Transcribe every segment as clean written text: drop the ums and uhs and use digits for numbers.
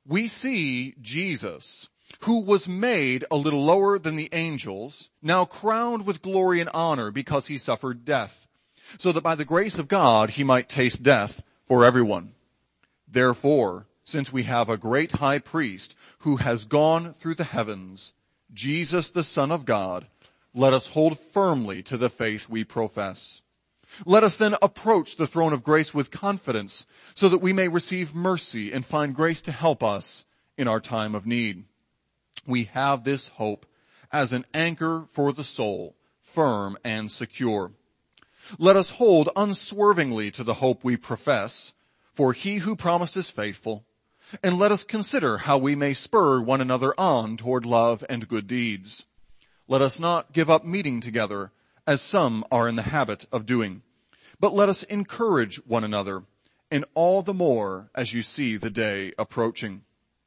we see Jesus, who was made a little lower than the angels, now crowned with glory and honor because he suffered death, so that by the grace of God he might taste death for everyone. Therefore, since we have a great high priest who has gone through the heavens, Jesus the Son of God, let us hold firmly to the faith we profess. Let us then approach the throne of grace with confidence so that we may receive mercy and find grace to help us in our time of need. We have this hope as an anchor for the soul, firm and secure. Let us hold unswervingly to the hope we profess, for he who promised is faithful, and let us consider how we may spur one another on toward love and good deeds. Let us not give up meeting together, as some are in the habit of doing, but let us encourage one another, and all the more as you see the day approaching.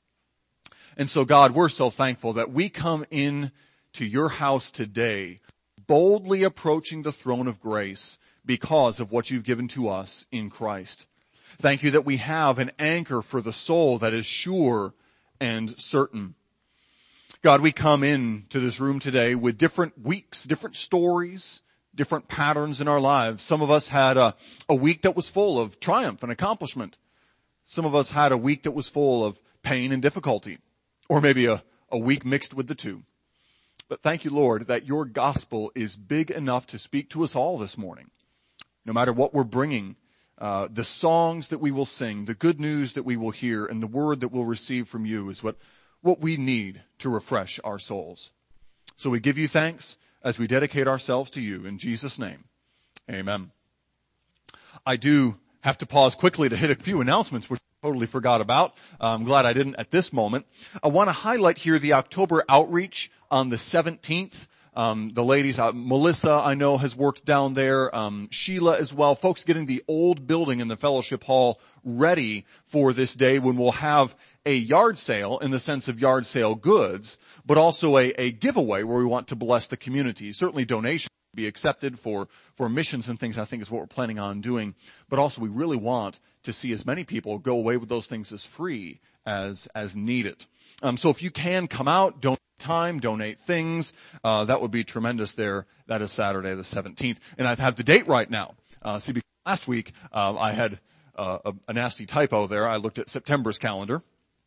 And so God, we're so thankful that we come in to your house today, boldly approaching the throne of grace because of what you've given to us in Christ. Thank you that we have an anchor for the soul that is sure and certain. God, we come into this room today with different weeks, different stories, different patterns in our lives. Some of us had a week that was full of triumph and accomplishment. Some of us had a week that was full of pain and difficulty, or maybe a week mixed with the two. But thank you, Lord, that your gospel is big enough to speak to us all this morning. No matter what we're bringing, the songs that we will sing, the good news that we will hear, and the word that we'll receive from you is what we need to refresh our souls. So we give you thanks as we dedicate ourselves to you in Jesus' name. Amen. I do have to pause quickly to hit a few announcements, which I totally forgot about. I'm glad I didn't at this moment. I want to highlight here the October outreach on the 17th. The ladies, Melissa, I know, has worked down there. Sheila as well. Folks getting the old building in the fellowship hall ready for this day when we'll have a yard sale in the sense of yard sale goods, but also a giveaway where we want to bless the community. Certainly donations be accepted for missions and things, I think is what we're planning on doing. But also we really want to see as many people go away with those things as free as needed. So if you can come out, donate time, donate things, that would be tremendous there. That is Saturday the 17th. And I have the date right now. See, because last week, I had a nasty typo there. I looked at September's calendar.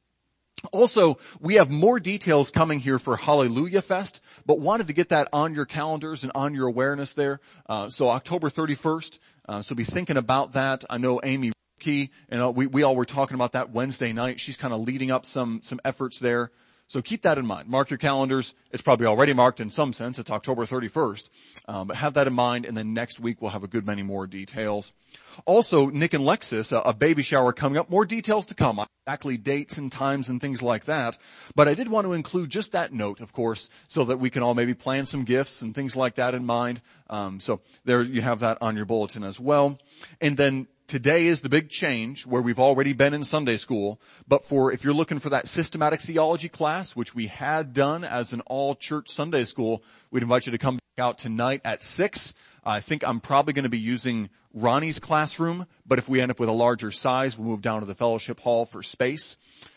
Also, we have more details coming here for Hallelujah Fest, but wanted to get that on your calendars and on your awareness there. So October 31st, so be thinking about that. I know Amy Key, and we all were talking about that Wednesday night. She's kind of leading up some efforts there. So keep that in mind. Mark your calendars. It's probably already marked in some sense. It's October 31st. But have that in mind, and then next week we'll have a good many more details. Also, Nick and Lexus, a baby shower coming up. More details to come. Exactly dates and times and things like that. But I did want to include just that note, of course, so that we can all maybe plan some gifts and things like that in mind. So there you have that on your bulletin as well. And then today is the big change where we've already been in Sunday school, but if you're looking for that systematic theology class, which we had done as an all-church Sunday school, we'd invite you to come back out tonight at 6. I think I'm probably going to be using Ronnie's classroom, but if we end up with a larger size, we'll move down to the fellowship hall for space.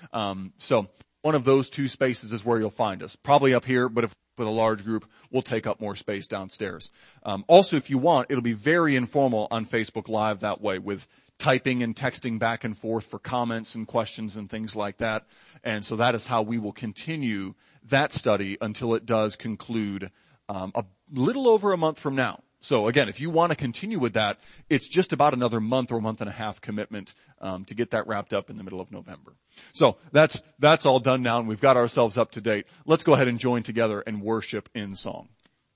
So one of those two spaces is where you'll find us. Probably up here, but if with a large group, we'll take up more space downstairs. Also, if you want, it'll be very informal on Facebook Live that way with typing and texting back and forth for comments and questions and things like that. And so that is how we will continue that study until it does conclude a little over a month from now. So again, if you want to continue with that, it's just about another month or month and a half commitment to get that wrapped up in the middle of November. So that's all done now, and we've got ourselves up to date. Let's go ahead and join together and worship in song.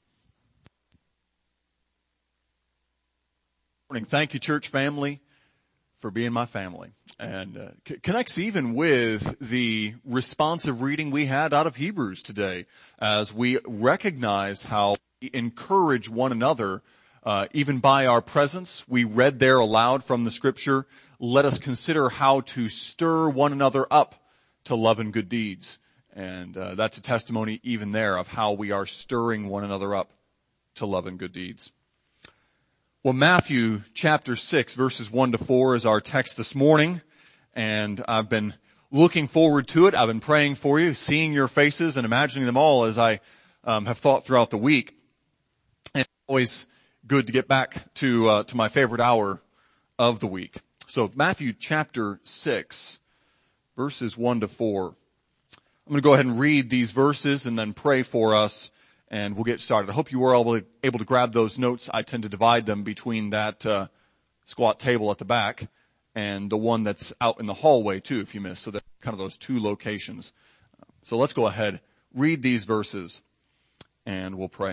Morning. Thank you, church family, for being my family. And connects even with the responsive reading we had out of Hebrews today, as we recognize how we encourage one another, even by our presence. We read there aloud from the scripture, let us consider how to stir one another up to love and good deeds. And that's a testimony even there of how we are stirring one another up to love and good deeds. Well, Matthew chapter 6 verses 1 to 4 is our text this morning. And I've been looking forward to it. I've been praying for you, seeing your faces and imagining them all as I have thought throughout the week. And it's always good to get back to my favorite hour of the week. So Matthew chapter 6, verses 1 to 4. I'm going to go ahead and read these verses and then pray for us, and we'll get started. I hope you were able to grab those notes. I tend to divide them between that squat table at the back and the one that's out in the hallway too, if you miss. So that's kind of those two locations. So let's go ahead, read these verses, and we'll pray.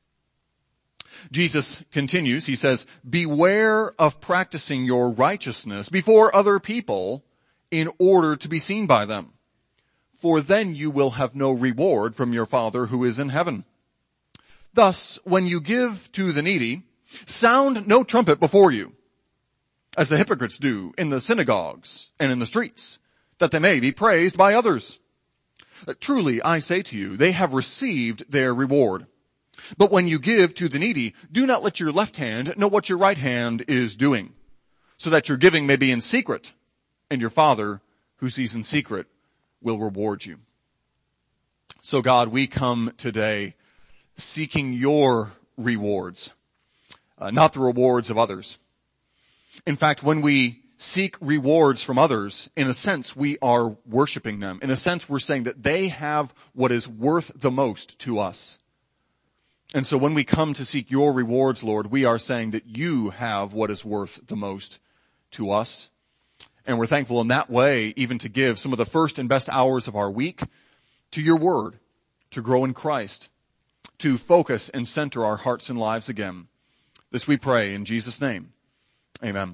Jesus continues, he says, "Beware of practicing your righteousness before other people in order to be seen by them. For then you will have no reward from your Father who is in heaven. Thus, when you give to the needy, sound no trumpet before you, as the hypocrites do in the synagogues and in the streets, that they may be praised by others. Truly, I say to you, they have received their reward. But when you give to the needy, do not let your left hand know what your right hand is doing, so that your giving may be in secret, and your Father who sees in secret will reward you." So God, we come today seeking your rewards, not the rewards of others. In fact, when we seek rewards from others, in a sense, we are worshiping them. In a sense, we're saying that they have what is worth the most to us. And so when we come to seek your rewards, Lord, we are saying that you have what is worth the most to us. And we're thankful in that way even to give some of the first and best hours of our week to your word, to grow in Christ, to focus and center our hearts and lives again. This we pray in Jesus' name. Amen.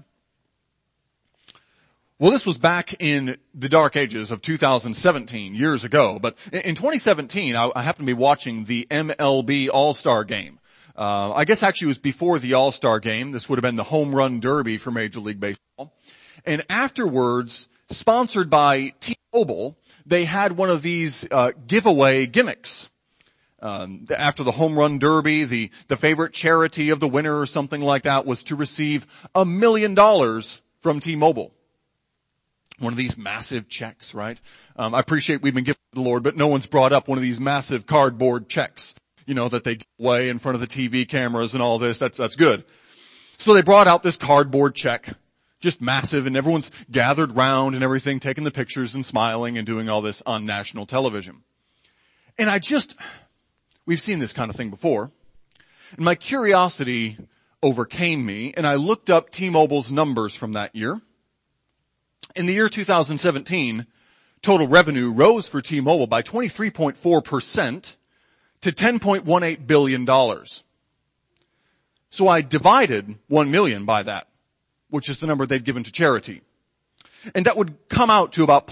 Well, this was back in the dark ages of 2017, years ago. But in 2017, I happened to be watching the MLB All-Star Game. I guess actually it was before the All-Star Game. This would have been the Home Run Derby for Major League Baseball. And afterwards, sponsored by T-Mobile, they had one of these giveaway gimmicks. After the Home Run Derby, the favorite charity of the winner or something like that was to receive $1 million from T-Mobile. One of these massive checks, right? I appreciate we've been giving to the Lord, but no one's brought up one of these massive cardboard checks, that they give away in front of the TV cameras and all this. That's good. So they brought out this cardboard check, just massive, and everyone's gathered round and everything, taking the pictures and smiling and doing all this on national television. And we've seen this kind of thing before. And my curiosity overcame me, and I looked up T-Mobile's numbers from that year. In the year 2017, total revenue rose for T-Mobile by 23.4% to $10.18 billion. So I divided 1 million by that, which is the number they'd given to charity. And that would come out to about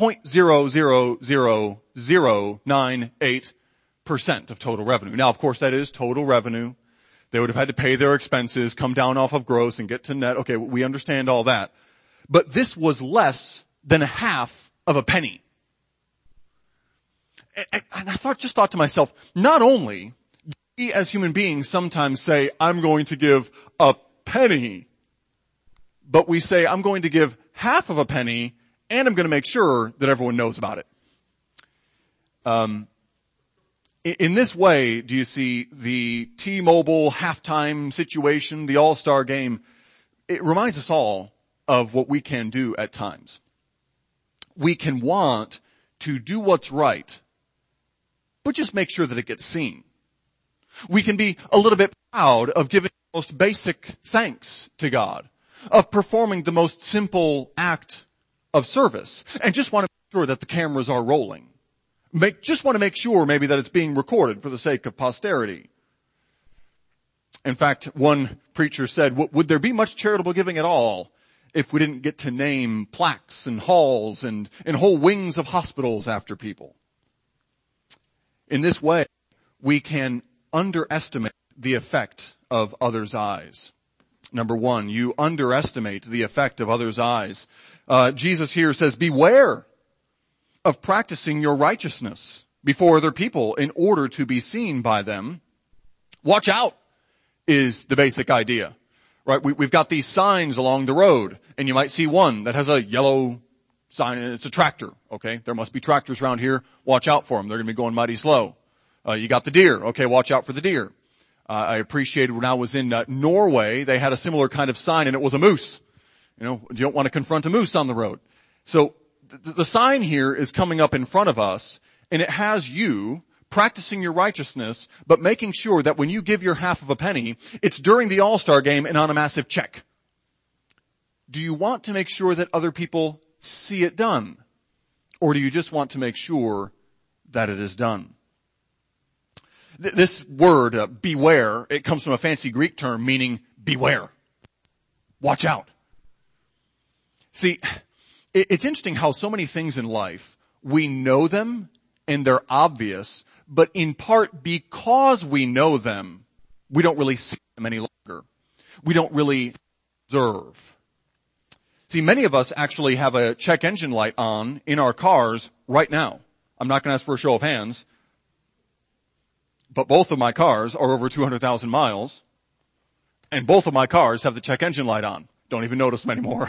0.00098% of total revenue. Now, of course, that is total revenue. They would have had to pay their expenses, come down off of gross and get to net. Okay, we understand all that. But this was less than a half of a penny. And I just thought to myself, not only do we as human beings sometimes say, I'm going to give a penny, but we say, I'm going to give half of a penny, and I'm going to make sure that everyone knows about it. In this way, do you see the T-Mobile halftime situation, the All-Star game? It reminds us all of what we can do at times. We can want to do what's right, but just make sure that it gets seen. We can be a little bit proud of giving the most basic thanks to God, of performing the most simple act of service, and just want to make sure that the cameras are rolling. Just want to make sure maybe that it's being recorded for the sake of posterity. In fact, one preacher said, would there be much charitable giving at all if we didn't get to name plaques and halls and whole wings of hospitals after people? In this way, we can underestimate the effect of others' eyes. Number one, you underestimate the effect of others' eyes. Jesus here says, beware of practicing your righteousness before other people in order to be seen by them. Watch out is the basic idea. Right, we've got these signs along the road, and you might see one that has a yellow sign, and it's a tractor, okay? There must be tractors around here. Watch out for them. They're going to be going mighty slow. You got the deer. Okay, watch out for the deer. I appreciated when I was in Norway, they had a similar kind of sign, and it was a moose. You know, you don't want to confront a moose on the road. So the sign here is coming up in front of us, and it has you practicing your righteousness, but making sure that when you give your half of a penny, it's during the All-Star game and on a massive check. Do you want to make sure that other people see it done? Or do you just want to make sure that it is done? This word, beware, it comes from a fancy Greek term meaning beware. Watch out. See, it's interesting how so many things in life, we know them and they're obvious, but in part because we know them, we don't really see them any longer. We don't really observe. See, many of us actually have a check engine light on in our cars right now. I'm not going to ask for a show of hands, but both of my cars are over 200,000 miles, and both of my cars have the check engine light on. Don't even notice them anymore.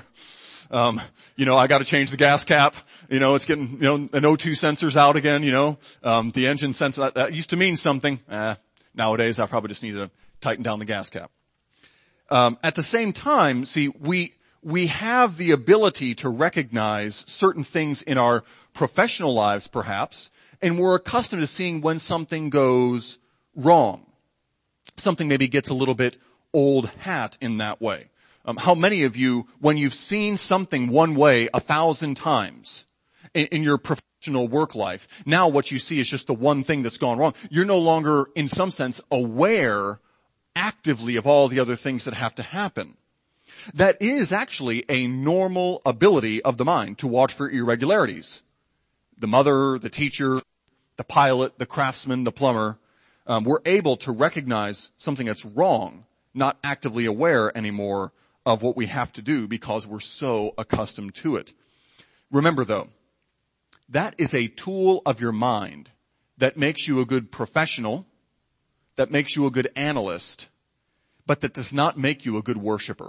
I got to change the gas cap. It's getting, an O2 sensor's out again, the engine sensor, that used to mean something. Nowadays I probably just need to tighten down the gas cap. At the same time, see, we have the ability to recognize certain things in our professional lives perhaps, and we're accustomed to seeing when something goes wrong. Something maybe gets a little bit old hat in that way. How many of you, when you've seen something one way 1,000 times in your professional work life, now what you see is just the one thing that's gone wrong. You're no longer, in some sense, aware actively of all the other things that have to happen. That is actually a normal ability of the mind to watch for irregularities. The mother, the teacher, the pilot, the craftsman, the plumber, we're able to recognize something that's wrong, not actively aware anymore of what we have to do because we're so accustomed to it. Remember though, that is a tool of your mind that makes you a good professional, that makes you a good analyst, but that does not make you a good worshiper.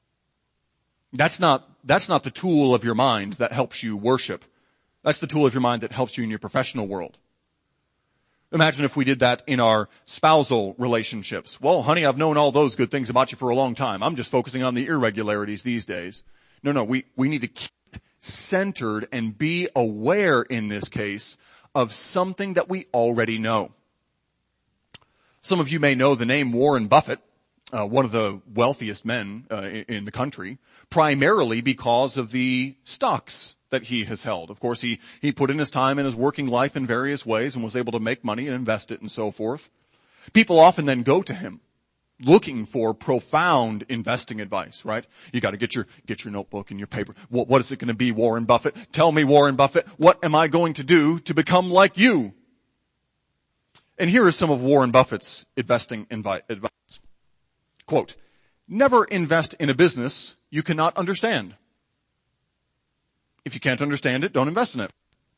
That's not the tool of your mind that helps you worship. That's the tool of your mind that helps you in your professional world. Imagine if we did that in our spousal relationships. Well, honey, I've known all those good things about you for a long time. I'm just focusing on the irregularities these days. No, we need to keep centered and be aware in this case of something that we already know. Some of you may know the name Warren Buffett, one of the wealthiest men in the country, primarily because of the stocks that he has held. Of course, he put in his time in his working life in various ways and was able to make money and invest it and so forth. People often then go to him looking for profound investing advice, right? You got to get your notebook and your paper. What is it going to be, Warren Buffett? Tell me, Warren Buffett, what am I going to do to become like you? And here is some of Warren Buffett's investing advice. Quote, never invest in a business you cannot understand. If you can't understand it, don't invest in it.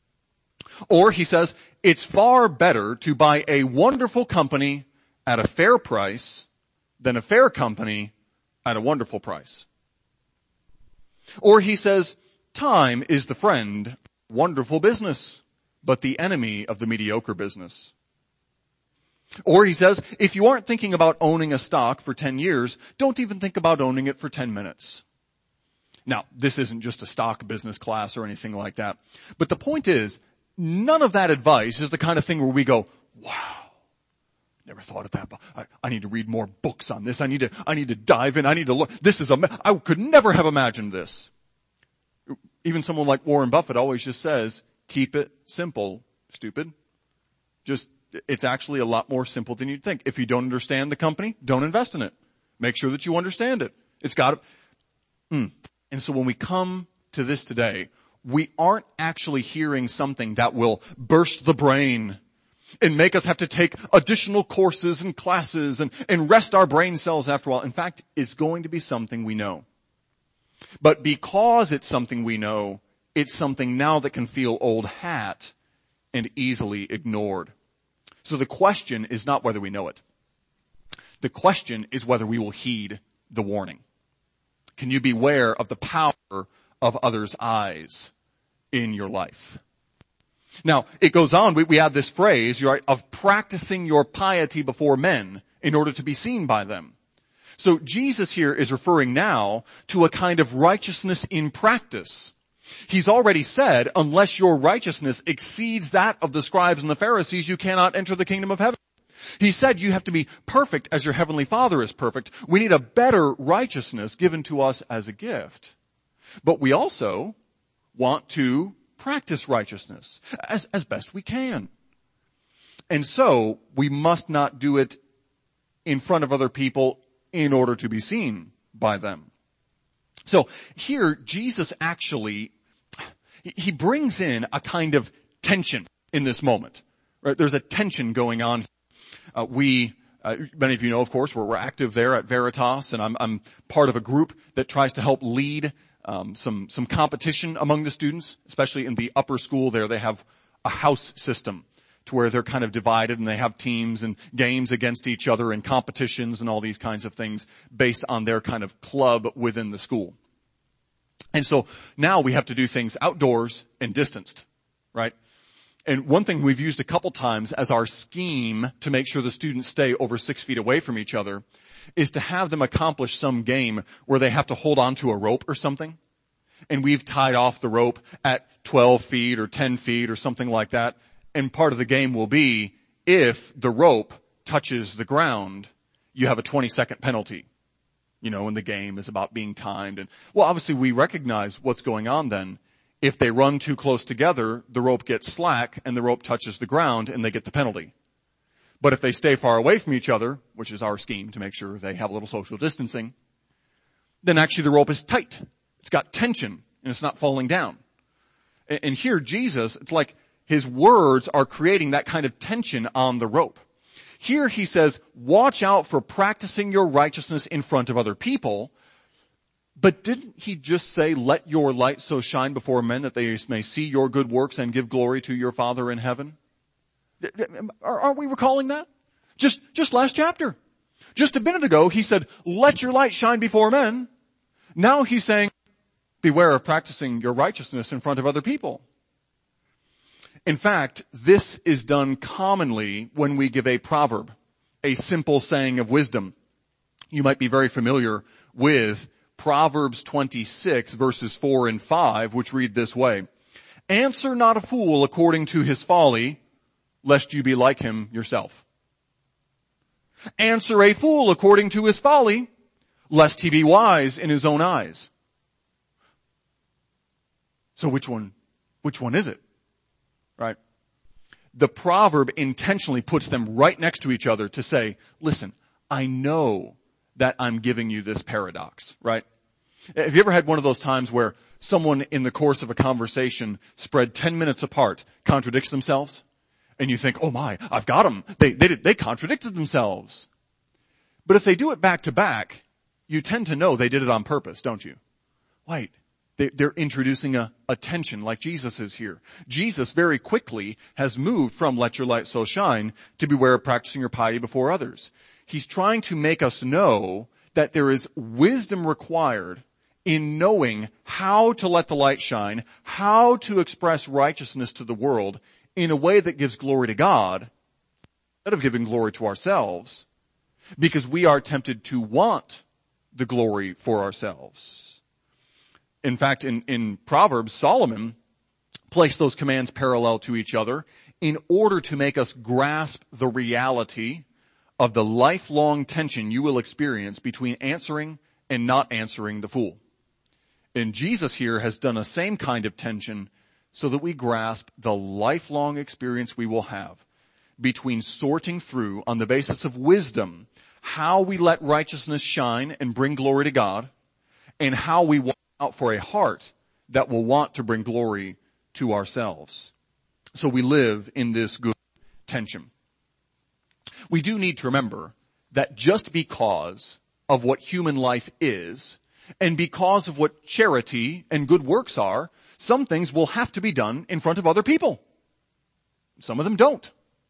Or he says, it's far better to buy a wonderful company at a fair price than a fair company at a wonderful price. Or he says, time is the friend of wonderful business, but the enemy of the mediocre business. Or he says, if you aren't thinking about owning a stock for 10 years, don't even think about owning it for 10 minutes. Now, this isn't just a stock business class or anything like that. But the point is, none of that advice is the kind of thing where we go, wow, never thought of that. I need to read more books on this. I need to dive in. I need to look. I could never have imagined this. Even someone like Warren Buffett always just says, keep it simple, stupid. It's actually a lot more simple than you'd think. If you don't understand the company, don't invest in it. Make sure that you understand it. It's got to. And so when we come to this today, we aren't actually hearing something that will burst the brain and make us have to take additional courses and classes and rest our brain cells after a while. In fact, it's going to be something we know. But because it's something we know, it's something now that can feel old hat and easily ignored. So the question is not whether we know it. The question is whether we will heed the warning. Can you beware of the power of others' eyes? in your life. Now, it goes on, we have this phrase, right, of practicing your piety before men in order to be seen by them. So Jesus here is referring now to a kind of righteousness in practice. He's already said, unless your righteousness exceeds that of the scribes and the Pharisees, you cannot enter the kingdom of heaven. He said you have to be perfect as your heavenly Father is perfect. We need a better righteousness given to us as a gift. But we also want to practice righteousness as best we can. And so we must not do it in front of other people in order to be seen by them. So here Jesus actually, he brings in a kind of tension in this moment. Right? There's a tension going on. Many of you know, of course, we're active there at Veritas, and I'm part of a group that tries to help lead some competition among the students, especially in the upper school there. They have a house system to where they're kind of divided, and they have teams and games against each other and competitions and all these kinds of things based on their kind of club within the school. And so now we have to do things outdoors and distanced, right? And one thing we've used a couple times as our scheme to make sure the students stay over 6 feet away from each other is to have them accomplish some game where they have to hold on to a rope or something. And we've tied off the rope at 12 feet or 10 feet or something like that. And part of the game will be, if the rope touches the ground, you have a 20-second penalty. You know, and the game is about being timed. And, well, obviously we recognize what's going on then. If they run too close together, the rope gets slack and the rope touches the ground and they get the penalty. But if they stay far away from each other, which is our scheme to make sure they have a little social distancing, then actually the rope is tight. It's got tension and it's not falling down. And here Jesus, it's like his words are creating that kind of tension on the rope. Here he says, watch out for practicing your righteousness in front of other people. But didn't he just say, let your light so shine before men that they may see your good works and give glory to your Father in heaven? Aren't we recalling that? Just last chapter. Just a minute ago, he said, let your light shine before men. Now he's saying, beware of practicing your righteousness in front of other people. In fact, this is done commonly when we give a proverb, a simple saying of wisdom. You might be very familiar with Proverbs 26 verses 4 and 5, which read this way. Answer not a fool according to his folly, lest you be like him yourself. Answer a fool according to his folly, lest he be wise in his own eyes. So which one is it? Right? The proverb intentionally puts them right next to each other to say, listen, I know that I'm giving you this paradox, right? Have you ever had one of those times where someone in the course of a conversation spread 10 minutes apart contradicts themselves? And you think, oh my, I've got them. They contradicted themselves. But if they do it back to back, you tend to know they did it on purpose, don't you? Wait. They're introducing a tension like Jesus is here. Jesus very quickly has moved from let your light so shine to beware of practicing your piety before others. He's trying to make us know that there is wisdom required in knowing how to let the light shine, how to express righteousness to the world in a way that gives glory to God instead of giving glory to ourselves, because we are tempted to want the glory for ourselves. In fact, in Proverbs, Solomon placed those commands parallel to each other in order to make us grasp the reality of the lifelong tension you will experience between answering and not answering the fool. And Jesus here has done the same kind of tension so that we grasp the lifelong experience we will have between sorting through, on the basis of wisdom, how we let righteousness shine and bring glory to God, and how we watch out for a heart that will want to bring glory to ourselves. So we live in this good tension. We do need to remember that just because of what human life is, and because of what charity and good works are, some things will have to be done in front of other people. Some of them don't.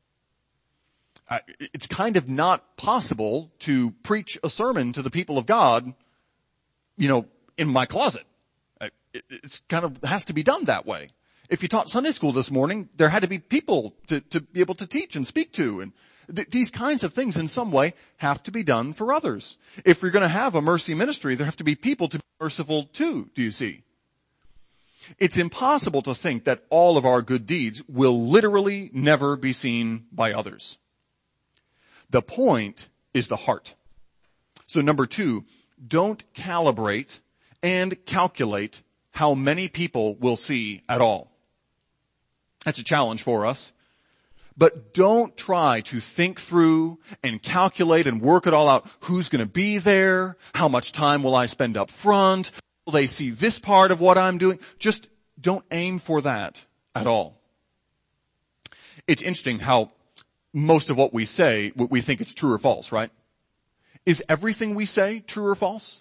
It's kind of not possible to preach a sermon to the people of God, in my closet. It's kind of has to be done that way. If you taught Sunday school this morning, there had to be people to be able to teach and speak to. And these kinds of things in some way have to be done for others. If you're going to have a mercy ministry, there have to be people to be merciful to, do you see? It's impossible to think that all of our good deeds will literally never be seen by others. The point is the heart. So number 2, don't calibrate and calculate how many people will see at all. That's a challenge for us. But don't try to think through and calculate and work it all out. Who's going to be there? How much time will I spend up front? Will they see this part of what I'm doing? Just don't aim for that at all. It's interesting how most of what we say, we think it's true or false, right? Is everything we say true or false?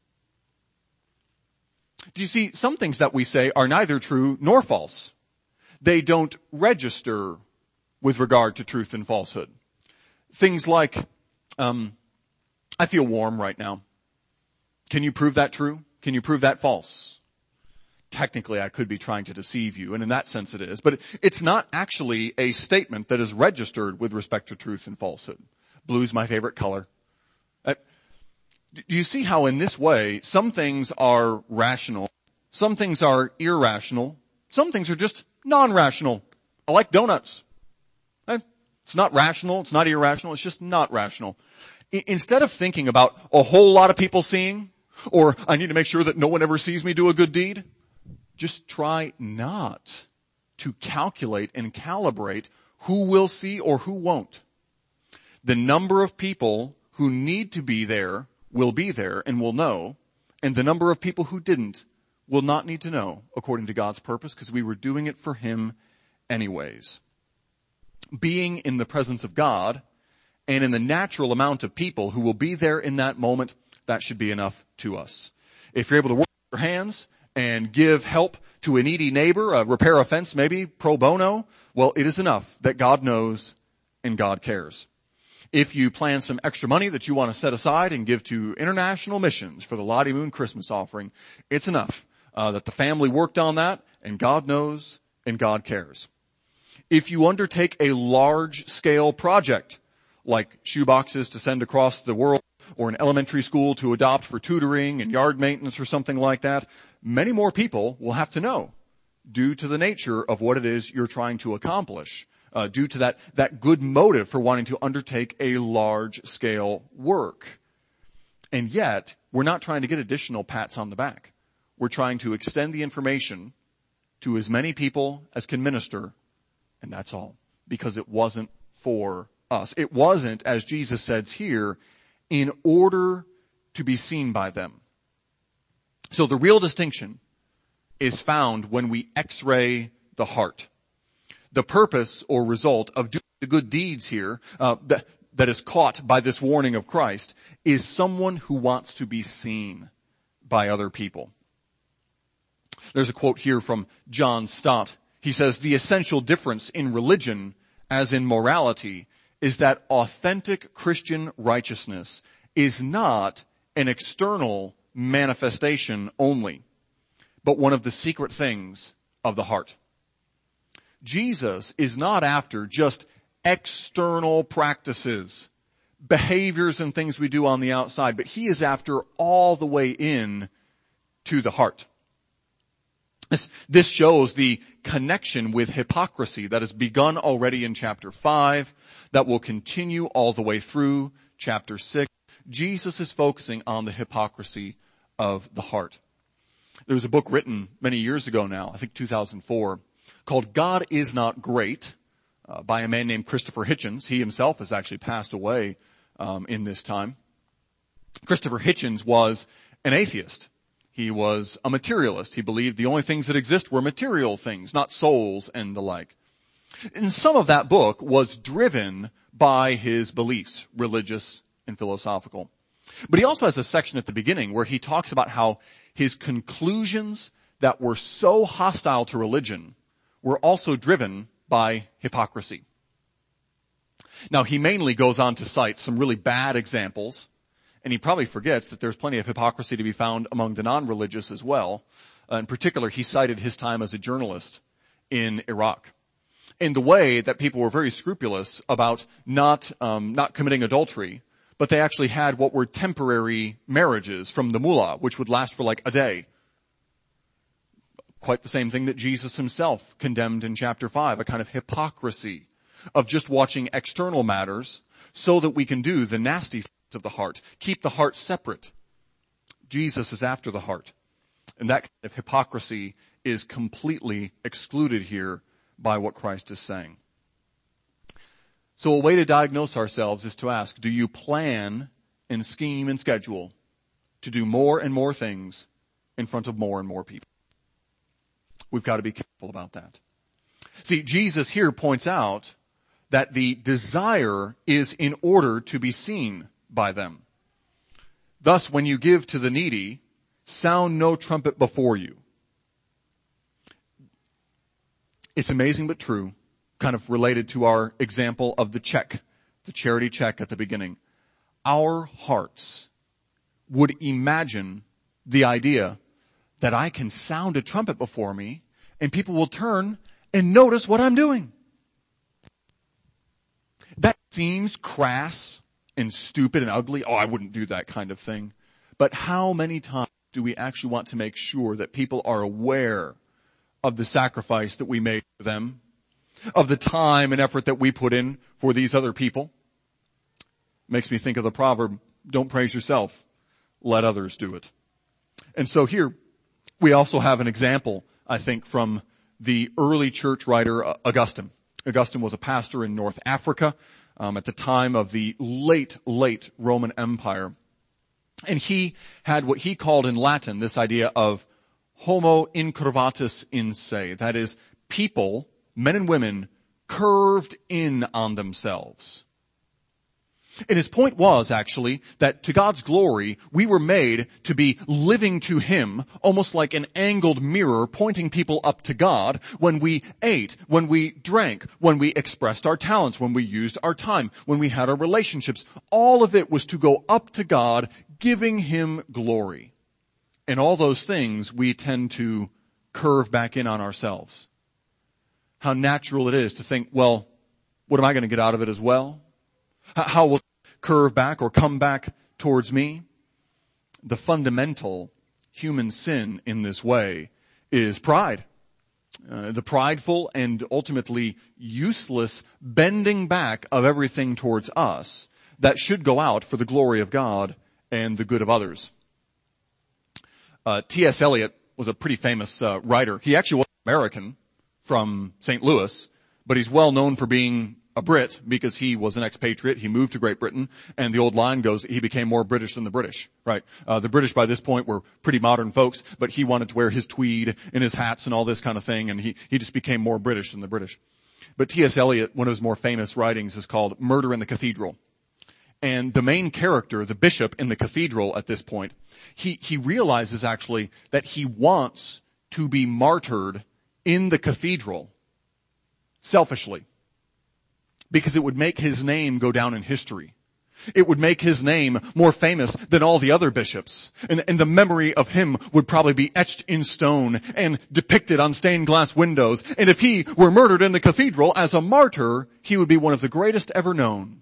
Do you see, some things that we say are neither true nor false. They don't register with regard to truth and falsehood. Things like, I feel warm right now. Can you prove that true? Can you prove that false? Technically, I could be trying to deceive you, and in that sense it is. But it's not actually a statement that is registered with respect to truth and falsehood. Blue's my favorite color. Do you see how in this way, some things are rational, some things are irrational, some things are just non-rational? I like donuts. It's not rational, it's not irrational, it's just not rational. Instead of thinking about a whole lot of people seeing, or I need to make sure that no one ever sees me do a good deed, just try not to calculate and calibrate who will see or who won't. The number of people who need to be there will be there and will know, and the number of people who didn't will not need to know according to God's purpose, because we were doing it for Him anyways. Being in the presence of God and in the natural amount of people who will be there in that moment, that should be enough to us. If you're able to work with your hands and give help to a needy neighbor, repair a fence maybe, pro bono, well, it is enough that God knows and God cares. If you plan some extra money that you want to set aside and give to international missions for the Lottie Moon Christmas offering, it's enough that the family worked on that and God knows and God cares. If you undertake a large-scale project, like shoeboxes to send across the world, or an elementary school to adopt for tutoring and yard maintenance or something like that, many more people will have to know, due to the nature of what it is you're trying to accomplish, due to that good motive for wanting to undertake a large-scale work. And yet, we're not trying to get additional pats on the back. We're trying to extend the information to as many people as can minister. And that's all. Because it wasn't for us. It wasn't, as Jesus says here, in order to be seen by them. So the real distinction is found when we x-ray the heart. The purpose or result of doing the good deeds here, that is caught by this warning of Christ, is someone who wants to be seen by other people. There's a quote here from John Stott. He says, the essential difference in religion, as in morality, is that authentic Christian righteousness is not an external manifestation only, but one of the secret things of the heart. Jesus is not after just external practices, behaviors and things we do on the outside, but He is after all the way in to the heart. This shows the connection with hypocrisy that has begun already in chapter 5, that will continue all the way through chapter 6. Jesus is focusing on the hypocrisy of the heart. There was a book written many years ago now, I think 2004, called God Is Not Great, by a man named Christopher Hitchens. He himself has actually passed away in this time. Christopher Hitchens was an atheist. He was a materialist. He believed the only things that exist were material things, not souls and the like. And some of that book was driven by his beliefs, religious and philosophical. But he also has a section at the beginning where he talks about how his conclusions that were so hostile to religion were also driven by hypocrisy. Now, he mainly goes on to cite some really bad examples, and he probably forgets that there's plenty of hypocrisy to be found among the non-religious as well. In particular, he cited his time as a journalist in Iraq. In the way that people were very scrupulous about not committing adultery, but they actually had what were temporary marriages from the mullah, which would last for like a day. Quite the same thing that Jesus himself condemned in chapter 5, a kind of hypocrisy of just watching external matters so that we can do the nasty things of the heart, keep the heart separate. Jesus is after the heart. And that kind of hypocrisy is completely excluded here by what Christ is saying. So a way to diagnose ourselves is to ask, do you plan and scheme and schedule to do more and more things in front of more and more people? We've got to be careful about that. See, Jesus here points out that the desire is in order to be seen by them. Thus, when you give to the needy, sound no trumpet before you. It's amazing but true, kind of related to our example of the check, the charity check at the beginning. Our hearts would imagine the idea that I can sound a trumpet before me and people will turn and notice what I'm doing. That seems crass and stupid and ugly. Oh, I wouldn't do that kind of thing. But how many times do we actually want to make sure that people are aware of the sacrifice that we made for them, of the time and effort that we put in for these other people? Makes me think of the proverb, don't praise yourself, let others do it. And so here we also have an example, I think, from the early church writer Augustine. Augustine was a pastor in North Africa at the time of the late Roman Empire. And he had what he called in Latin this idea of homo incurvatus in se. That is, people, men and women, curved in on themselves. And his point was actually that to God's glory, we were made to be living to Him, almost like an angled mirror pointing people up to God when we ate, when we drank, when we expressed our talents, when we used our time, when we had our relationships. All of it was to go up to God, giving Him glory. And all those things we tend to curve back in on ourselves. How natural it is to think, well, what am I going to get out of it as well? How will it curve back or come back towards me? The fundamental human sin in this way is pride. The prideful and ultimately useless bending back of everything towards us that should go out for the glory of God and the good of others. T.S. Eliot was a pretty famous writer. He actually was American from St. Louis, but he's well known for being a Brit because he was an expatriate. He moved to Great Britain, and the old line goes, he became more British than the British, right? The British by this point were pretty modern folks, but he wanted to wear his tweed and his hats and all this kind of thing, and he just became more British than the British. But T.S. Eliot, one of his more famous writings is called Murder in the Cathedral. And the main character, the bishop in the cathedral at this point, he realizes actually that he wants to be martyred in the cathedral selfishly, because it would make his name go down in history. It would make his name more famous than all the other bishops. And the memory of him would probably be etched in stone and depicted on stained glass windows. And if he were murdered in the cathedral as a martyr, he would be one of the greatest ever known.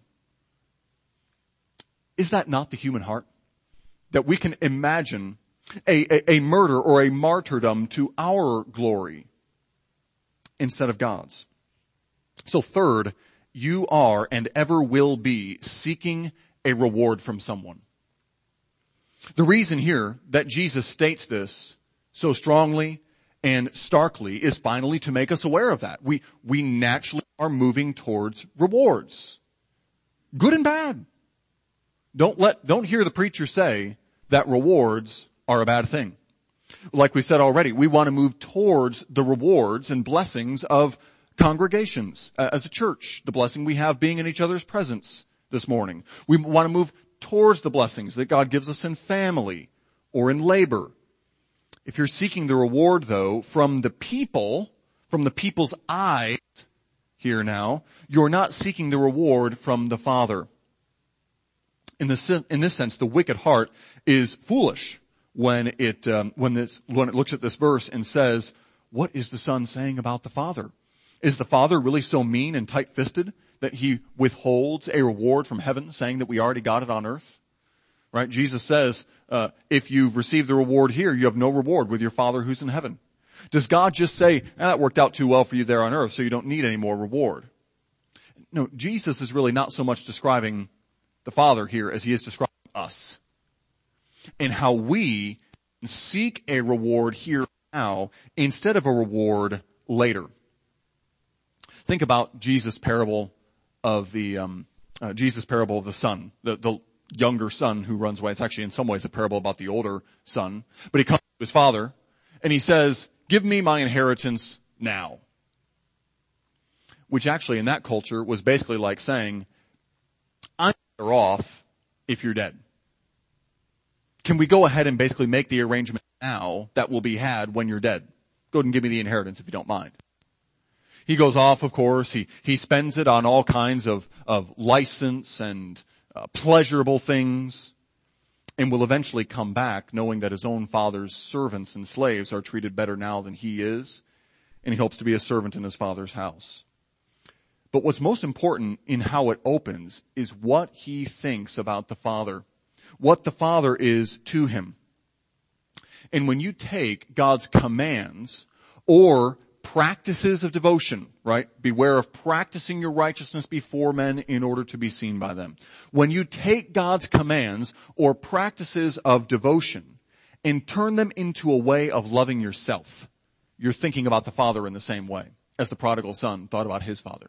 Is that not the human heart? That we can imagine a murder or a martyrdom to our glory instead of God's. So third, you are and ever will be seeking a reward from someone. The reason here that Jesus states this so strongly and starkly is finally to make us aware of that. We naturally are moving towards rewards. Good and bad. Don't hear the preacher say that rewards are a bad thing. Like we said already, we want to move towards the rewards and blessings of congregations as a church, the blessing we have being in each other's presence this morning. We want to move towards the blessings that God gives us in family or in labor. If you're seeking the reward, though, from the people's eyes here now, you're not seeking the reward from the Father. In this sense, the wicked heart is foolish when it looks at this verse and says, what is the Son saying about the Father? Is the Father really so mean and tight-fisted that he withholds a reward from heaven, saying that we already got it on earth? Right? Jesus says, if you've received the reward here, you have no reward with your Father who's in heaven. Does God just say, that worked out too well for you there on earth, so you don't need any more reward? No, Jesus is really not so much describing the Father here as he is describing us. And how we seek a reward here now instead of a reward later. Think about Jesus' parable of the son, the younger son who runs away. It's actually in some ways a parable about the older son. But he comes to his father and he says, give me my inheritance now. Which actually in that culture was basically like saying, I'm better off if you're dead. Can we go ahead and basically make the arrangement now that will be had when you're dead? Go ahead and give me the inheritance if you don't mind. He goes off, of course. He spends it on all kinds of license and pleasurable things, and will eventually come back knowing that his own father's servants and slaves are treated better now than he is, and he hopes to be a servant in his father's house. But what's most important in how it opens is what he thinks about the Father, what the Father is to him. And when you take God's commands or practices of devotion, right? Beware of practicing your righteousness before men in order to be seen by them. When you take God's commands or practices of devotion and turn them into a way of loving yourself, you're thinking about the Father in the same way as the prodigal son thought about his father.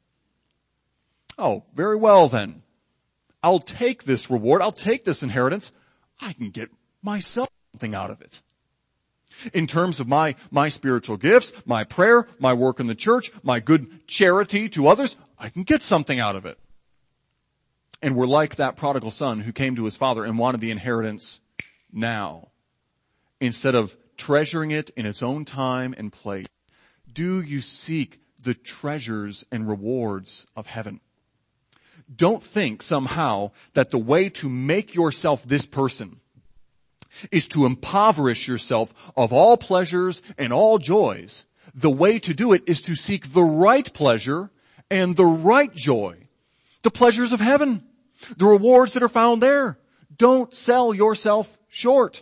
Oh, very well then. I'll take this reward. I'll take this inheritance. I can get myself something out of it. In terms of my spiritual gifts, my prayer, my work in the church, my good charity to others, I can get something out of it. And we're like that prodigal son who came to his father and wanted the inheritance now, instead of treasuring it in its own time and place. Do you seek the treasures and rewards of heaven? Don't think somehow that the way to make yourself this person is to impoverish yourself of all pleasures and all joys. The way to do it is to seek the right pleasure and the right joy. The pleasures of heaven. The rewards that are found there. Don't sell yourself short.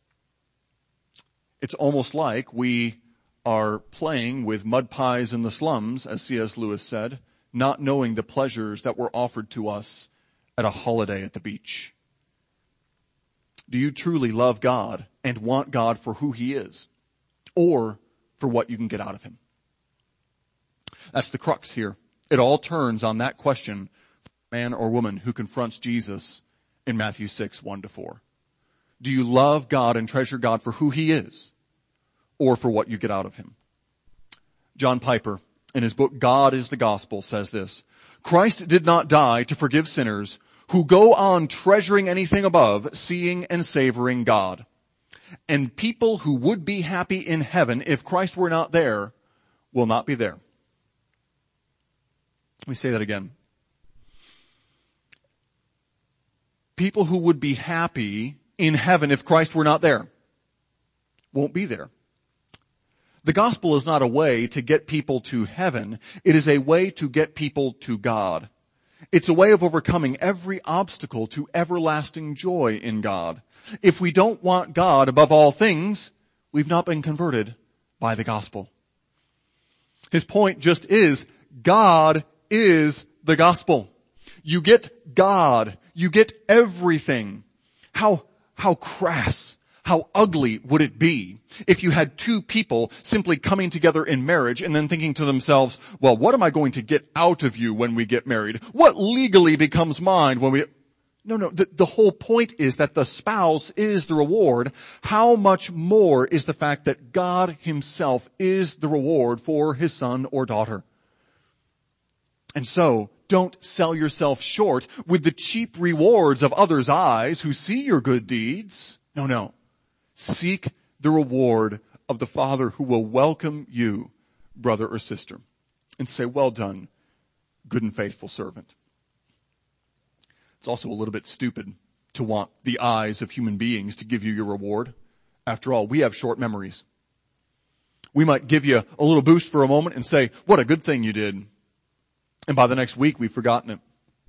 It's almost like we are playing with mud pies in the slums, as C.S. Lewis said, not knowing the pleasures that were offered to us at a holiday at the beach. Do you truly love God and want God for who he is, or for what you can get out of him? That's the crux here. It all turns on that question for man or woman who confronts Jesus in Matthew 6, 1-4. Do you love God and treasure God for who he is, or for what you get out of him? John Piper, in his book, God is the Gospel, says this: Christ did not die to forgive sinners who go on treasuring anything above seeing and savoring God. And people who would be happy in heaven if Christ were not there will not be there. Let me say that again. People who would be happy in heaven if Christ were not there won't be there. The gospel is not a way to get people to heaven. It is a way to get people to God. It's a way of overcoming every obstacle to everlasting joy in God. If we don't want God above all things, we've not been converted by the gospel. His point just is, God is the gospel. You get God. You get everything. How crass, how ugly would it be if you had two people simply coming together in marriage and then thinking to themselves, well, what am I going to get out of you when we get married? What legally becomes mine when we... No. The whole point is that the spouse is the reward. How much more is the fact that God himself is the reward for his son or daughter? And so, don't sell yourself short with the cheap rewards of others' eyes who see your good deeds. No. Seek the reward of the Father who will welcome you, brother or sister, and say, well done, good and faithful servant. It's also a little bit stupid to want the eyes of human beings to give you your reward. After all, we have short memories. We might give you a little boost for a moment and say, what a good thing you did. And by the next week, we've forgotten it.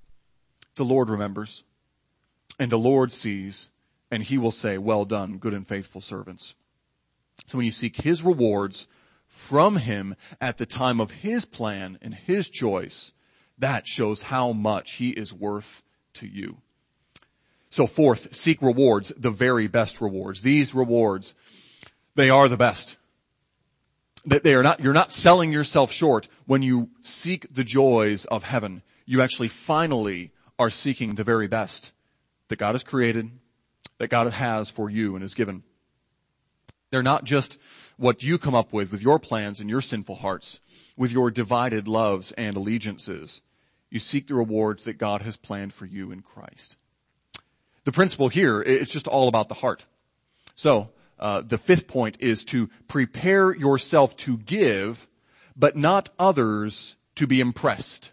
The Lord remembers, and the Lord sees, and He will say, well done, good and faithful servants. So when you seek His rewards from Him at the time of His plan and His choice, that shows how much He is worth to you. So fourth, seek rewards, the very best rewards. These rewards, they are the best. You're not selling yourself short when you seek the joys of heaven. You actually finally are seeking the very best that God has created, that God has for you and has given. They're not just what you come up with your plans and your sinful hearts, with your divided loves and allegiances. You seek the rewards that God has planned for you in Christ. The principle here, it's just all about the heart. So, the fifth point is to prepare yourself to give, but not others to be impressed.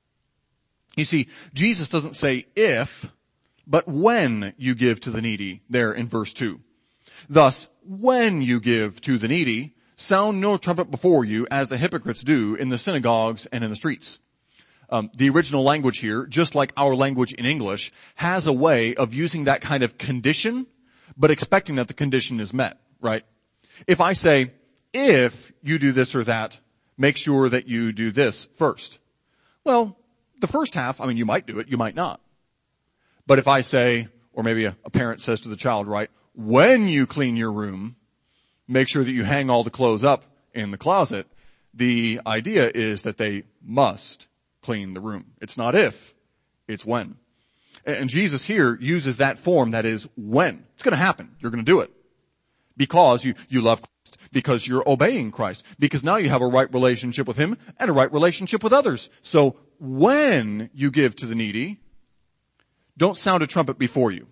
You see, Jesus doesn't say if, but when you give to the needy, there in verse 2. Thus, when you give to the needy, sound no trumpet before you, as the hypocrites do in the synagogues and in the streets. The original language here, just like our language in English, has a way of using that kind of condition, but expecting that the condition is met, right? If I say, if you do this or that, make sure that you do this first. Well, the first half, you might do it, you might not. But if I say, or maybe a parent says to the child, right, when you clean your room, make sure that you hang all the clothes up in the closet, the idea is that they must clean the room. It's not if, it's when. And Jesus here uses that form that is when. It's going to happen. You're going to do it. Because you love Christ. Because you're obeying Christ. Because now you have a right relationship with Him and a right relationship with others. So when you give to the needy, don't sound a trumpet before you.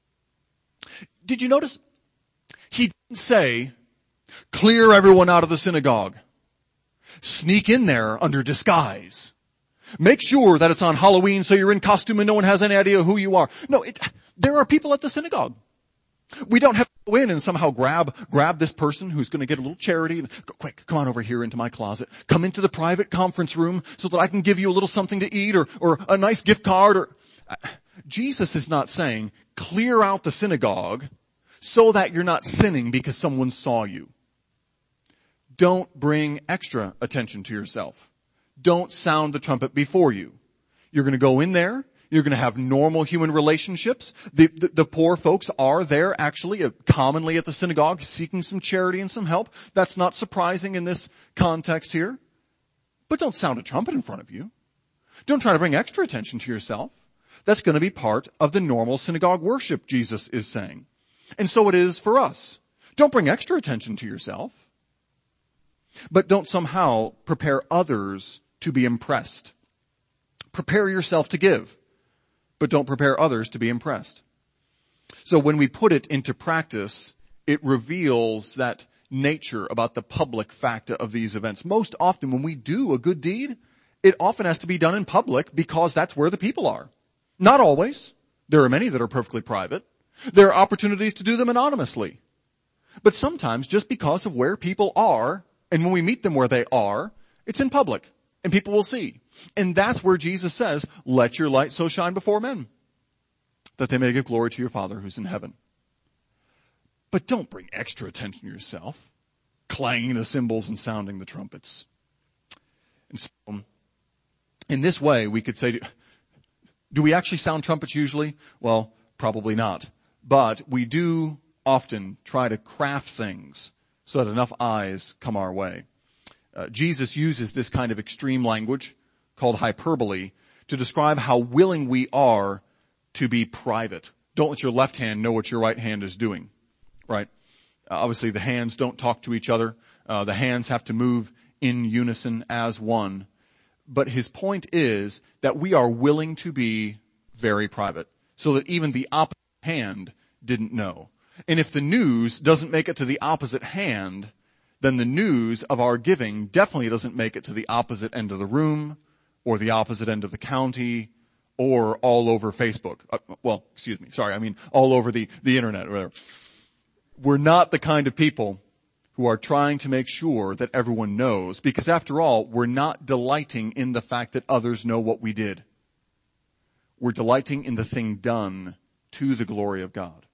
Did you notice? He didn't say, clear everyone out of the synagogue. Sneak in there under disguise. Make sure that it's on Halloween so you're in costume and no one has any idea who you are. No, there are people at the synagogue. We don't have to go in and somehow grab this person who's going to get a little charity. Go, quick, come on over here into my closet. Come into the private conference room so that I can give you a little something to eat or a nice gift card. Jesus is not saying clear out the synagogue so that you're not sinning because someone saw you. Don't bring extra attention to yourself. Don't sound the trumpet before you. You're going to go in there. You're going to have normal human relationships. The poor folks are there actually commonly at the synagogue seeking some charity and some help. That's not surprising in this context here. But don't sound a trumpet in front of you. Don't try to bring extra attention to yourself. That's going to be part of the normal synagogue worship, Jesus is saying. And so it is for us. Don't bring extra attention to yourself. But don't somehow prepare others to be impressed. Prepare yourself to give, but don't prepare others to be impressed. So when we put it into practice, it reveals that nature about the public factor of these events. Most often when we do a good deed, it often has to be done in public because that's where the people are. Not always. There are many that are perfectly private. There are opportunities to do them anonymously. But sometimes just because of where people are, and when we meet them where they are, it's in public. And people will see. And that's where Jesus says, let your light so shine before men, that they may give glory to your Father who's in heaven. But don't bring extra attention to yourself, clanging the cymbals and sounding the trumpets. And so, in this way, we could say, do we actually sound trumpets usually? Well, probably not. But we do often try to craft things so that enough eyes come our way. Jesus uses this kind of extreme language called hyperbole to describe how willing we are to be private. Don't let your left hand know what your right hand is doing, right? Obviously the hands don't talk to each other. The hands have to move in unison as one. But his point is that we are willing to be very private so that even the opposite hand didn't know. And if the news doesn't make it to the opposite hand, then the news of our giving definitely doesn't make it to the opposite end of the room or the opposite end of the county or all over Facebook. All over the internet or whatever. We're not the kind of people who are trying to make sure that everyone knows, because after all, we're not delighting in the fact that others know what we did. We're delighting in the thing done to the glory of God.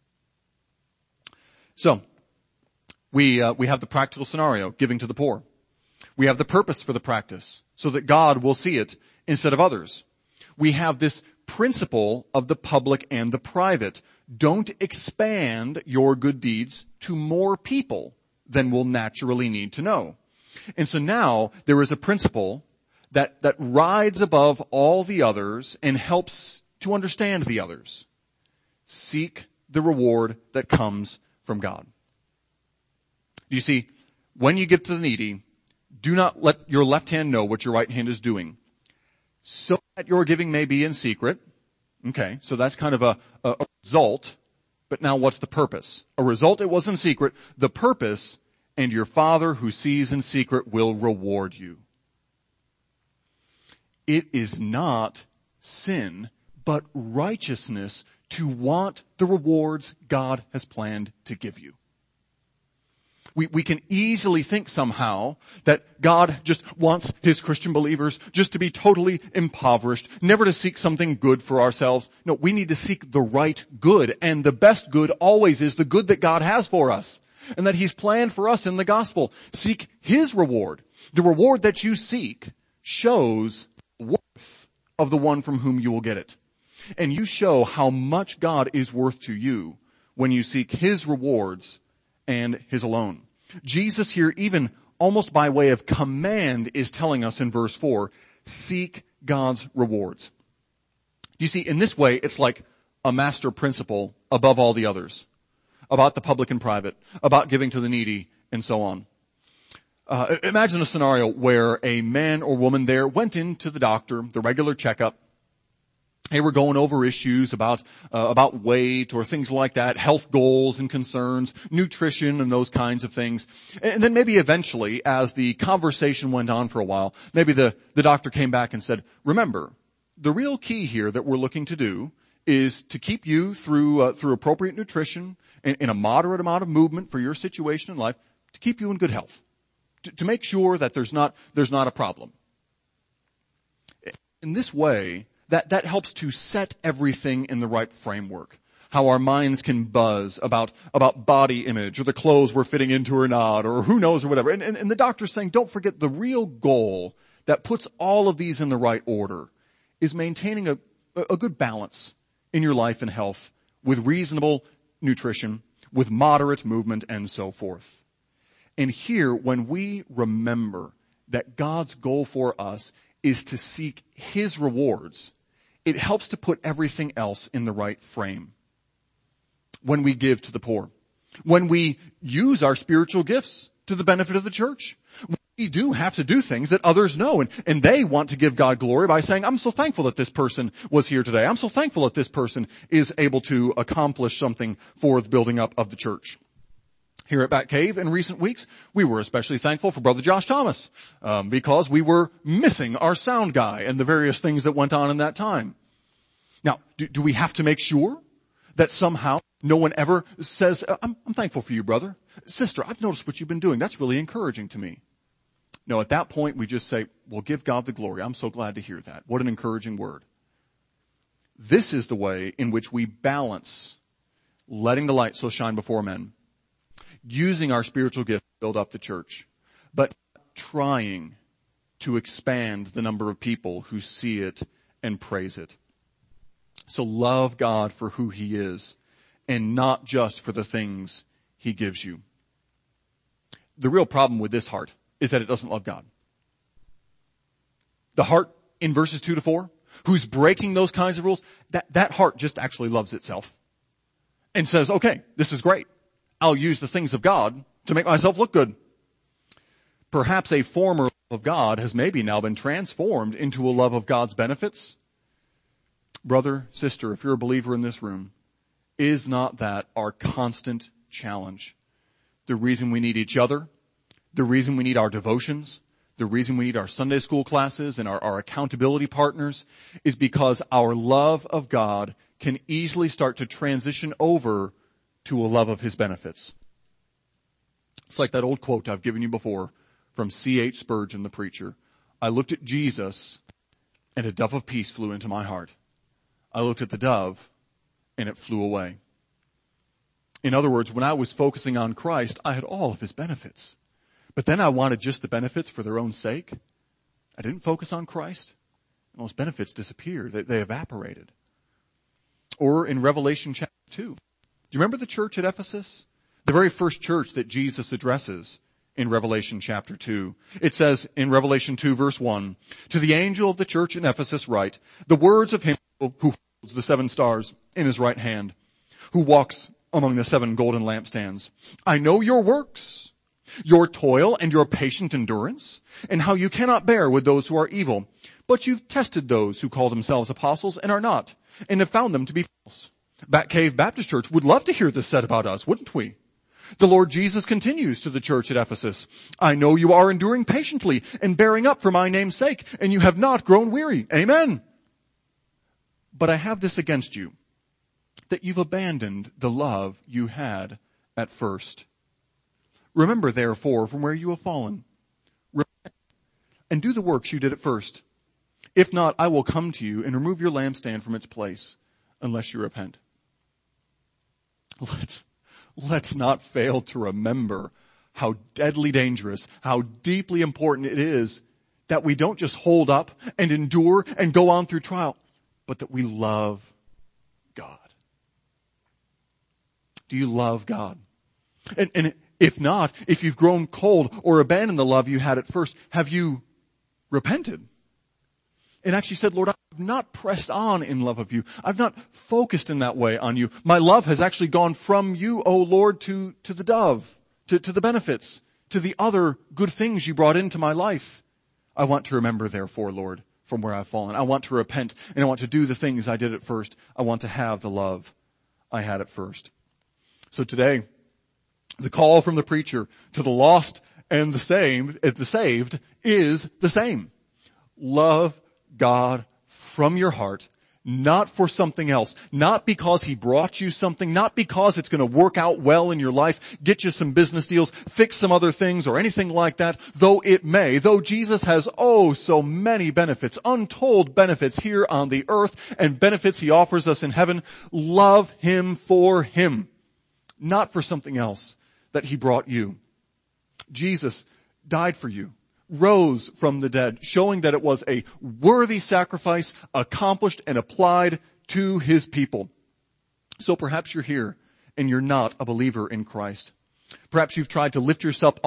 So, we have the practical scenario, giving to the poor. We have the purpose for the practice, so that God will see it instead of others. We have this principle of the public and the private. Don't expand your good deeds to more people than will naturally need to know. And so now there is a principle that rides above all the others and helps to understand the others. Seek the reward that comes from God. You see, when you give to the needy, do not let your left hand know what your right hand is doing, so that your giving may be in secret. Okay, so that's kind of a result. But now what's the purpose? A result, it was in secret. The purpose, and your Father who sees in secret will reward you. It is not sin, but righteousness to want the rewards God has planned to give you. We can easily think somehow that God just wants his Christian believers just to be totally impoverished, never to seek something good for ourselves. No, we need to seek the right good, and the best good always is the good that God has for us, and that he's planned for us in the gospel. Seek his reward. The reward that you seek shows the worth of the one from whom you will get it. And you show how much God is worth to you when you seek his rewards and his alone. Jesus here, even almost by way of command, is telling us in verse 4, seek God's rewards. You see, in this way, it's like a master principle above all the others, about the public and private, about giving to the needy, and so on. Imagine a scenario where a man or woman there went into the doctor, the regular checkup. They were going over issues about weight or things like that, health goals and concerns, nutrition and those kinds of things. And then maybe eventually, as the conversation went on for a while, maybe the doctor came back and said, remember, the real key here that we're looking to do is to keep you through appropriate nutrition and in a moderate amount of movement for your situation in life, to keep you in good health, to make sure that there's not a problem. In this way, that helps to set everything in the right framework. How our minds can buzz about body image or the clothes we're fitting into or not, or who knows or whatever. And the doctor's saying, don't forget the real goal that puts all of these in the right order is maintaining a good balance in your life and health with reasonable nutrition, with moderate movement and so forth. And here, when we remember that God's goal for us is to seek his rewards, it helps to put everything else in the right frame. When we give to the poor, when we use our spiritual gifts to the benefit of the church, we do have to do things that others know, and they want to give God glory by saying, I'm so thankful that this person was here today. I'm so thankful that this person is able to accomplish something for the building up of the church. Here at Bat Cave in recent weeks, we were especially thankful for Brother Josh Thomas, because we were missing our sound guy and the various things that went on in that time. Now, do we have to make sure that somehow no one ever says, I'm thankful for you, brother. Sister, I've noticed what you've been doing. That's really encouraging to me. No, at that point we just say, well, give God the glory. I'm so glad to hear that. What an encouraging word. This is the way in which we balance letting the light so shine before men, using our spiritual gift to build up the church, but trying to expand the number of people who see it and praise it. So love God for who he is and not just for the things he gives you. The real problem with this heart is that it doesn't love God. The heart in verses 2-4, who's breaking those kinds of rules, that heart just actually loves itself and says, okay, this is great. I'll use the things of God to make myself look good. Perhaps a former love of God has maybe now been transformed into a love of God's benefits. Brother, sister, if you're a believer in this room, is not that our constant challenge? The reason we need each other, the reason we need our devotions, the reason we need our Sunday school classes and our accountability partners is because our love of God can easily start to transition over to a love of his benefits. It's like that old quote I've given you before from C.H. Spurgeon, the preacher. I looked at Jesus and a dove of peace flew into my heart. I looked at the dove and it flew away. In other words, when I was focusing on Christ, I had all of his benefits. But then I wanted just the benefits for their own sake. I didn't focus on Christ. And those benefits disappeared. They evaporated. Or in Revelation chapter 2. Do you remember the church at Ephesus? The very first church that Jesus addresses in Revelation chapter 2. It says in Revelation 2 verse 1, to the angel of the church in Ephesus write, the words of him who holds the 7 stars in his right hand, who walks among the 7 golden lampstands. I know your works, your toil and your patient endurance, and how you cannot bear with those who are evil. But you've tested those who call themselves apostles and are not, and have found them to be false. Bat Cave Baptist Church would love to hear this said about us, wouldn't we? The Lord Jesus continues to the church at Ephesus. I know you are enduring patiently and bearing up for my name's sake, and you have not grown weary. Amen. But I have this against you, that you've abandoned the love you had at first. Remember, therefore, from where you have fallen. Repent and do the works you did at first. If not, I will come to you and remove your lampstand from its place, unless you repent. Let's not fail to remember how deadly dangerous, how deeply important it is that we don't just hold up and endure and go on through trial, but that we love God. Do you love God? And if not, if you've grown cold or abandoned the love you had at first, have you repented? And actually said, Lord, I've not pressed on in love of you. I've not focused in that way on you. My love has actually gone from you, O Lord, to the dove, to the benefits, to the other good things you brought into my life. I want to remember, therefore, Lord, from where I've fallen. I want to repent, and I want to do the things I did at first. I want to have the love I had at first. So today, the call from the preacher to the lost and the saved is the same. Love God from your heart, not for something else, not because he brought you something, not because it's going to work out well in your life, get you some business deals, fix some other things or anything like that, though Jesus has so many benefits, untold benefits here on the earth and benefits he offers us in heaven. Love him for him, not for something else that he brought you. Jesus died for you, rose from the dead, showing that it was a worthy sacrifice accomplished and applied to his people. So perhaps you're here and you're not a believer in Christ. Perhaps you've tried to lift yourself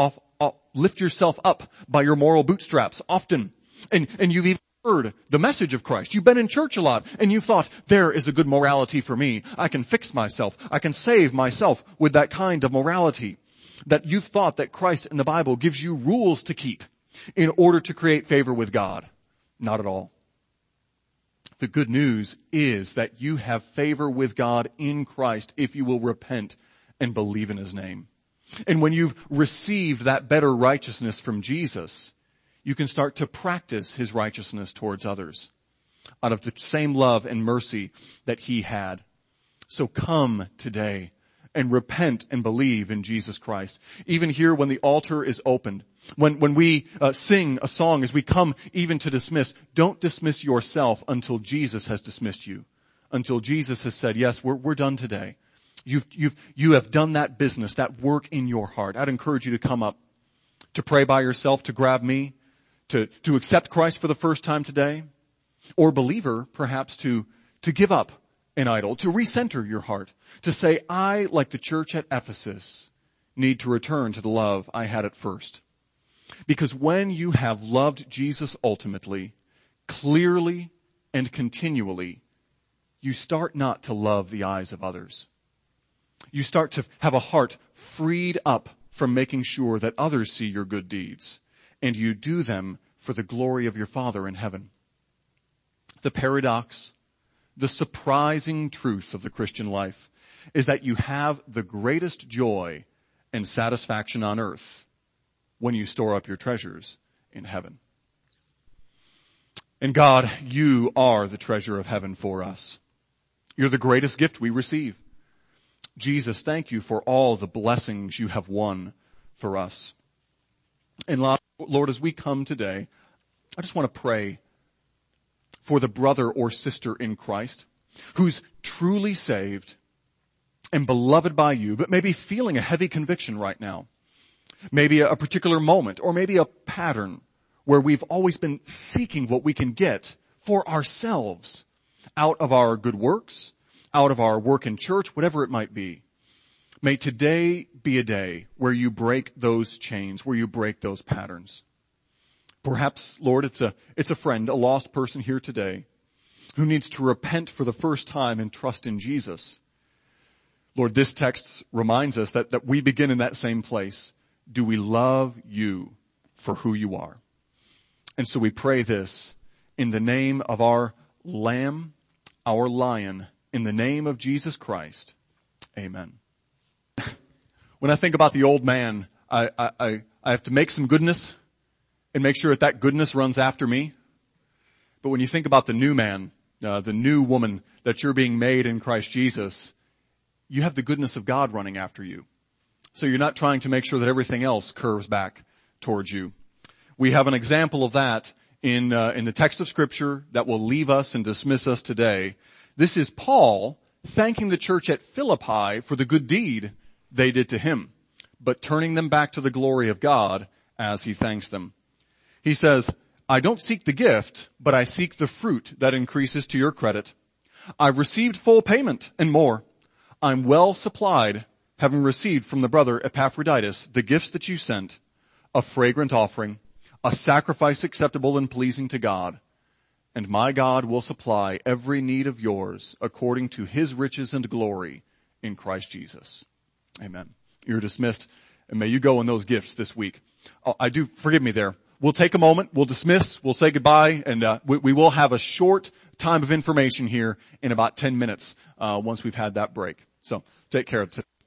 up by your moral bootstraps often. And you've even heard the message of Christ. You've been in church a lot and you thought, there is a good morality for me. I can fix myself. I can save myself with that kind of morality. That you've thought that Christ in the Bible gives you rules to keep in order to create favor with God. Not at all. The good news is that you have favor with God in Christ if you will repent and believe in his name. And when you've received that better righteousness from Jesus, you can start to practice his righteousness towards others out of the same love and mercy that he had. So come today and repent and believe in Jesus Christ. Even here when the altar is opened, when we sing a song as we come even to dismiss, don't dismiss yourself until Jesus has dismissed you. Until Jesus has said, yes, we're done today. You have done that business, that work in your heart. I'd encourage you to come up, to pray by yourself, to grab me, to accept Christ for the first time today, or believer, perhaps to give up an idol, to recenter your heart, to say, I, like the church at Ephesus, need to return to the love I had at first. Because when you have loved Jesus ultimately, clearly and continually, you start not to love the eyes of others. You start to have a heart freed up from making sure that others see your good deeds, and you do them for the glory of your Father in heaven. The paradox, the surprising truth of the Christian life is that you have the greatest joy and satisfaction on earth when you store up your treasures in heaven. And God, you are the treasure of heaven for us. You're the greatest gift we receive. Jesus, thank you for all the blessings you have won for us. And Lord, as we come today, I just want to pray for the brother or sister in Christ who's truly saved and beloved by you, but maybe feeling a heavy conviction right now. Maybe a particular moment or maybe a pattern where we've always been seeking what we can get for ourselves out of our good works, out of our work in church, whatever it might be. May today be a day where you break those chains, where you break those patterns. Perhaps, Lord, it's a friend, a lost person here today who needs to repent for the first time and trust in Jesus. Lord, this text reminds us that we begin in that same place. Do we love you for who you are? And so we pray this in the name of our Lamb, our Lion, in the name of Jesus Christ. Amen. When I think about the old man, I have to make some goodness and make sure that goodness runs after me. But when you think about the new man, the new woman that you're being made in Christ Jesus, you have the goodness of God running after you. So you're not trying to make sure that everything else curves back towards you. We have an example of that in the text of Scripture that will leave us and dismiss us today. This is Paul thanking the church at Philippi for the good deed they did to him, but turning them back to the glory of God as he thanks them. He says, I don't seek the gift, but I seek the fruit that increases to your credit. I've received full payment and more. I'm well supplied, having received from the brother Epaphroditus the gifts that you sent, a fragrant offering, a sacrifice acceptable and pleasing to God. And my God will supply every need of yours according to his riches and glory in Christ Jesus. Amen. You're dismissed, and may you go in those gifts this week. Oh, forgive me there. We'll take a moment, we'll dismiss, we'll say goodbye, and we will have a short time of information here in about 10 minutes once we've had that break. So take care of it.